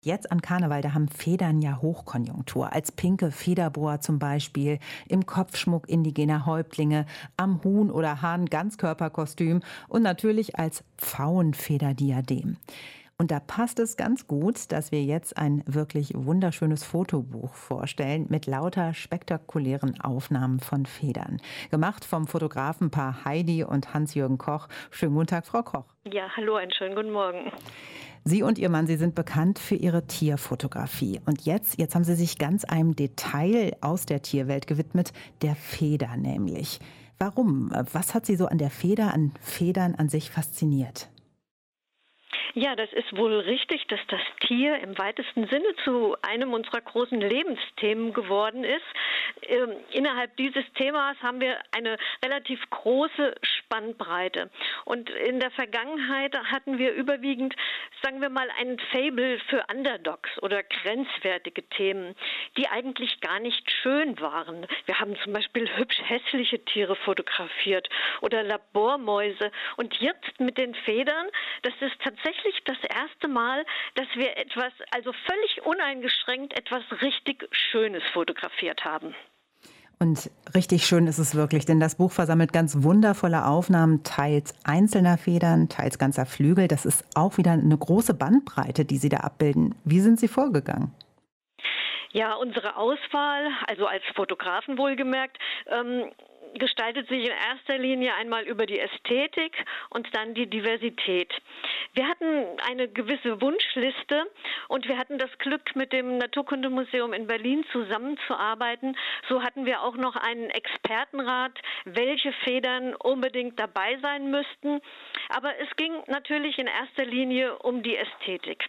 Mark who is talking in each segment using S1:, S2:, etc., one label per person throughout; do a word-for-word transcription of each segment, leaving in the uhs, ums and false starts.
S1: Jetzt an Karneval, da haben Federn ja Hochkonjunktur. Als pinke Federboa zum Beispiel, im Kopfschmuck indigener Häuptlinge, am Huhn- oder Hahn-Ganzkörperkostüm und natürlich als Pfauenfederdiadem. Und da passt es ganz gut, dass wir jetzt ein wirklich wunderschönes Fotobuch vorstellen mit lauter spektakulären Aufnahmen von Federn. Gemacht vom Fotografenpaar Heidi und Hans-Jürgen Koch. Schönen guten Tag, Frau Koch.
S2: Ja, hallo, einen schönen guten Morgen.
S1: Sie und Ihr Mann, Sie sind bekannt für Ihre Tierfotografie. Und jetzt, jetzt haben Sie sich ganz einem Detail aus der Tierwelt gewidmet, der Feder nämlich. Warum? Was hat Sie so an der Feder, an Federn an sich fasziniert?
S2: Ja, das ist wohl richtig, dass das Tier im weitesten Sinne zu einem unserer großen Lebensthemen geworden ist. Ähm, innerhalb dieses Themas haben wir eine relativ große Spannbreite. Und in der Vergangenheit hatten wir überwiegend, sagen wir mal, ein Faible für Underdogs oder grenzwertige Themen, die eigentlich gar nicht schön waren. Wir haben zum Beispiel hübsch hässliche Tiere fotografiert oder Labormäuse. Und jetzt mit den Federn, das ist tatsächlich das erste Mal, dass wir etwas, also völlig uneingeschränkt, etwas richtig Schönes fotografiert haben.
S1: Und richtig schön ist es wirklich, denn das Buch versammelt ganz wundervolle Aufnahmen, teils einzelner Federn, teils ganzer Flügel. Das ist auch wieder eine große Bandbreite, die Sie da abbilden. Wie sind Sie vorgegangen?
S2: Ja, unsere Auswahl, also als Fotografen wohlgemerkt, ähm, gestaltet sich in erster Linie einmal über die Ästhetik und dann die Diversität. Wir hatten eine gewisse Wunschliste und wir hatten das Glück, mit dem Naturkundemuseum in Berlin zusammenzuarbeiten. So hatten wir auch noch einen Expertenrat, welche Federn unbedingt dabei sein müssten. Aber es ging natürlich in erster Linie um die Ästhetik.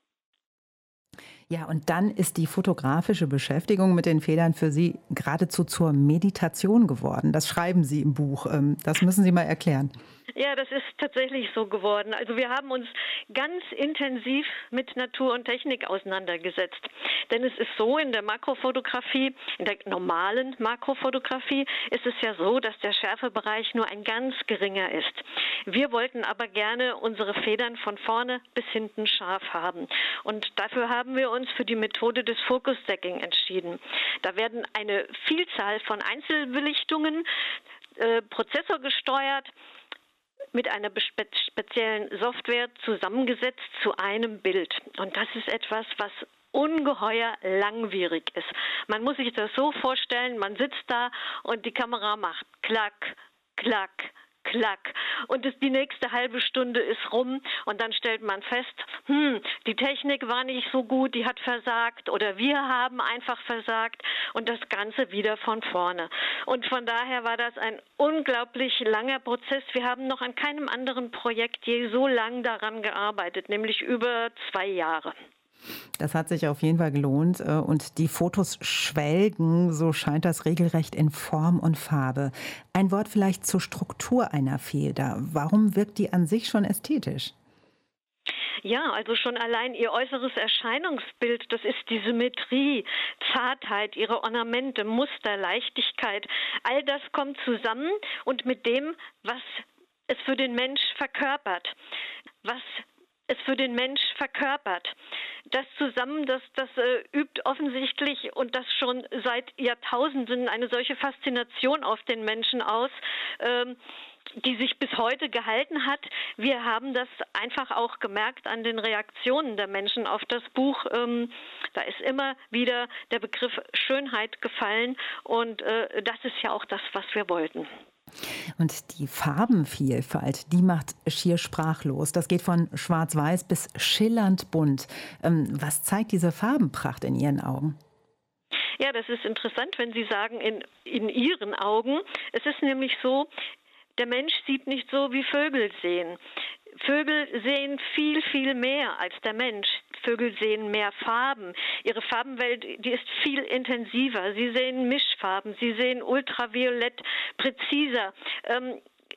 S1: Ja, und dann ist die fotografische Beschäftigung mit den Federn für Sie geradezu zur Meditation geworden. Das schreiben Sie im Buch. Ähm, Das müssen Sie mal erklären.
S2: Ja, das ist tatsächlich so geworden. Also wir haben uns ganz intensiv mit Natur und Technik auseinandergesetzt. Denn es ist so, in der Makrofotografie, in der normalen Makrofotografie ist es ja so, dass der Schärfebereich nur ein ganz geringer ist. Wir wollten aber gerne unsere Federn von vorne bis hinten scharf haben. Und dafür haben wir uns für die Methode des Focus Stacking entschieden. Da werden eine Vielzahl von Einzelbelichtungen äh, prozessorgesteuert mit einer bespe- speziellen Software zusammengesetzt zu einem Bild. Und das ist etwas, was ungeheuer langwierig ist. Man muss sich das so vorstellen, man sitzt da und die Kamera macht klack, klack, klack. Und es, die nächste halbe Stunde ist rum und dann stellt man fest, hm, die Technik war nicht so gut, die hat versagt oder wir haben einfach versagt und das Ganze wieder von vorne. Und von daher war das ein unglaublich langer Prozess. Wir haben noch an keinem anderen Projekt je so lang daran gearbeitet, nämlich über zwei Jahre.
S1: Das hat sich auf jeden Fall gelohnt. äh, Und die Fotos schwelgen, so scheint das regelrecht in Form und Farbe. Ein Wort vielleicht zur Struktur einer Feder. Warum wirkt die an sich schon ästhetisch?
S2: Ja, also schon allein ihr äußeres Erscheinungsbild, das ist die Symmetrie, Zartheit, ihre Ornamente, Muster, Leichtigkeit. All das kommt zusammen und mit dem, was es für den Mensch verkörpert, was es für den Mensch verkörpert. Das zusammen, das, das äh, übt offensichtlich und das schon seit Jahrtausenden eine solche Faszination auf den Menschen aus, ähm, die sich bis heute gehalten hat. Wir haben das einfach auch gemerkt an den Reaktionen der Menschen auf das Buch. Ähm, da ist immer wieder der Begriff Schönheit gefallen und äh, das ist ja auch das, was wir wollten.
S1: Und die Farbenvielfalt, die macht schier sprachlos. Das geht von schwarz-weiß bis schillernd bunt. Ähm, Was zeigt diese Farbenpracht in Ihren Augen?
S2: Ja, das ist interessant, wenn Sie sagen, in, in Ihren Augen. Es ist nämlich so, der Mensch sieht nicht so, wie Vögel sehen. Vögel sehen viel, viel mehr als der Mensch. Vögel sehen mehr Farben. Ihre Farbenwelt, die ist viel intensiver. Sie sehen Mischfarben, sie sehen ultraviolett präziser. Ähm,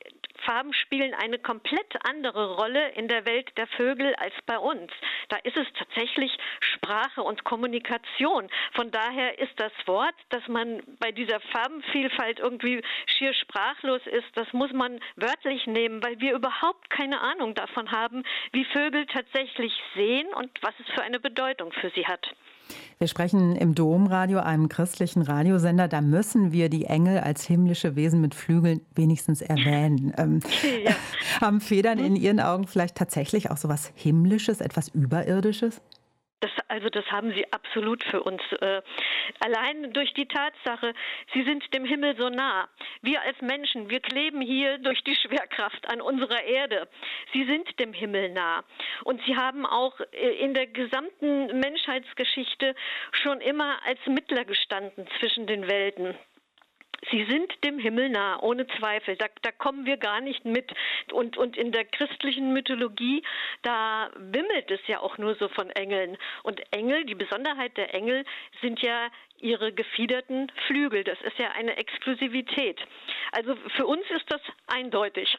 S2: Farben spielen eine komplett andere Rolle in der Welt der Vögel als bei uns. Da ist es tatsächlich Sprache und Kommunikation. Von daher ist das Wort, dass man bei dieser Farbenvielfalt irgendwie schier sprachlos ist, das muss man wörtlich nehmen, weil wir überhaupt keine Ahnung davon haben, wie Vögel tatsächlich sehen und was es für eine Bedeutung für sie hat.
S1: Wir sprechen im Domradio, einem christlichen Radiosender. Da müssen wir die Engel als himmlische Wesen mit Flügeln wenigstens erwähnen. Ähm, ja. Haben Federn in Ihren Augen vielleicht tatsächlich auch so was Himmlisches, etwas Überirdisches?
S2: Das, also das haben sie absolut für uns. Äh, allein durch die Tatsache, sie sind dem Himmel so nah. Wir als Menschen, wir kleben hier durch die Schwerkraft an unserer Erde. Sie sind dem Himmel nah. Und sie haben auch in der gesamten Menschheitsgeschichte schon immer als Mittler gestanden zwischen den Welten. Sie sind dem Himmel nah, ohne Zweifel. Da, da kommen wir gar nicht mit. Und, und in der christlichen Mythologie, da wimmelt es ja auch nur so von Engeln. Und Engel, die Besonderheit der Engel, sind ja ihre gefiederten Flügel. Das ist ja eine Exklusivität. Also für uns ist das eindeutig.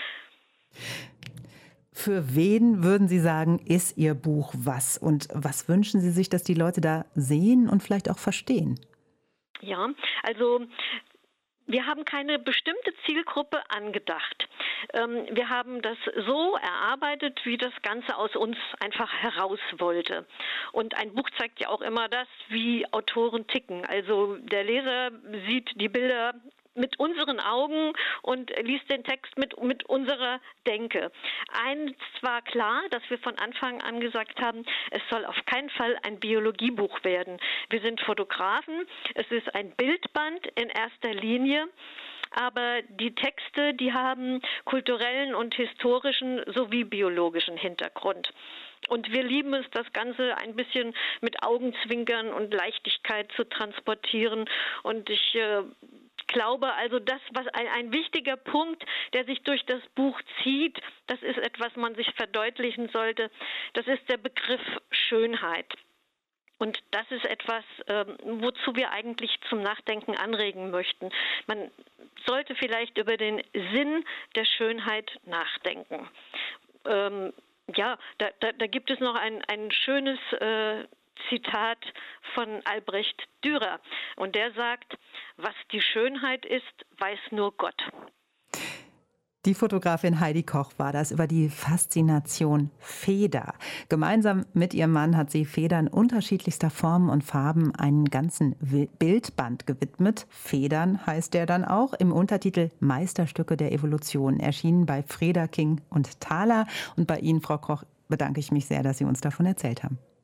S1: Für wen, würden Sie sagen, ist Ihr Buch was? Und was wünschen Sie sich, dass die Leute da sehen und vielleicht auch verstehen?
S2: Ja, also wir haben keine bestimmte Zielgruppe angedacht. Ähm, wir haben das so erarbeitet, wie das Ganze aus uns einfach heraus wollte. Und ein Buch zeigt ja auch immer das, wie Autoren ticken. Also der Leser sieht die Bilder mit unseren Augen und liest den Text mit, mit unserer Denke. Eins war klar, dass wir von Anfang an gesagt haben, es soll auf keinen Fall ein Biologiebuch werden. Wir sind Fotografen, es ist ein Bildband in erster Linie, aber die Texte, die haben kulturellen und historischen sowie biologischen Hintergrund. Und wir lieben es, das Ganze ein bisschen mit Augenzwinkern und Leichtigkeit zu transportieren. Und ich äh, glaube also, das, was ein, ein wichtiger Punkt, der sich durch das Buch zieht, das ist etwas, man sich verdeutlichen sollte, das ist der Begriff Schönheit. Und das ist etwas, ähm, wozu wir eigentlich zum Nachdenken anregen möchten. Man sollte vielleicht über den Sinn der Schönheit nachdenken. Ähm, ja, da, da, da gibt es noch ein, ein schönes äh, Zitat von Albrecht Dürer. Und der sagt, was die Schönheit ist, weiß nur Gott.
S1: Die Fotografin Heidi Koch war das über die Faszination Feder. Gemeinsam mit ihrem Mann hat sie Federn unterschiedlichster Formen und Farben einen ganzen Bildband gewidmet. Federn heißt der dann auch, im Untertitel Meisterstücke der Evolution, erschienen bei Freda King und Thaler. Und bei Ihnen, Frau Koch, bedanke ich mich sehr, dass Sie uns davon erzählt haben.